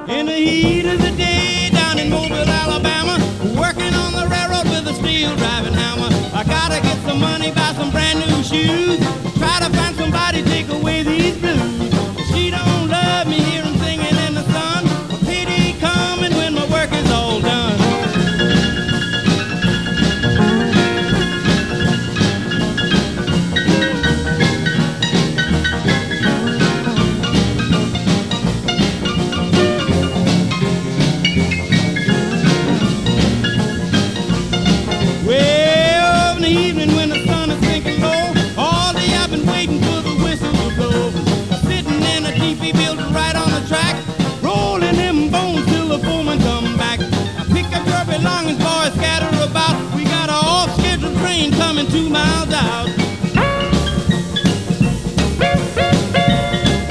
In the heat of the day down in Mobile, Alabama, working on the railroad with a steel driving hammer. I gotta get some money, buy some brand new shoes, try to find somebody to take away these blues. She don't love me, hear 'em singing in the sun. A pity coming when my work is all done. Well, in the evening when the sun is sinking low, all day I've been waiting for the whistle to blow. Sitting in a teepee building right on the track, rolling them bones till the foreman come back. I pick up your belongings, boys, scatter about. We got a off-scheduled train coming 2 miles out.